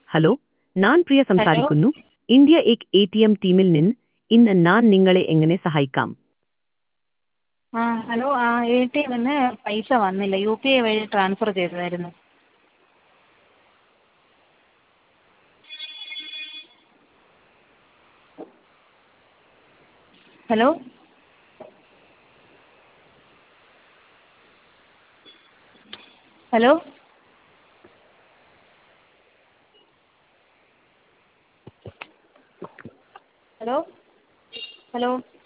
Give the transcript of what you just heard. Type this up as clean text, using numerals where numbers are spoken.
Hello, ഞാൻ Priya hello സംസാരിക്കുന്നു. India എക് ATM ടീമിൽ നിന്ന് ഇന്ന് ഞാൻ നിങ്ങളെ എങ്ങനെ സഹായിക്കാം? ഹലോ എ ടി എമ്മിന്ന് പൈസ വന്നില്ല. UPI വഴി ട്രാൻസ്ഫർ ചെയ്തതായിരുന്നു. Hello hello hello hello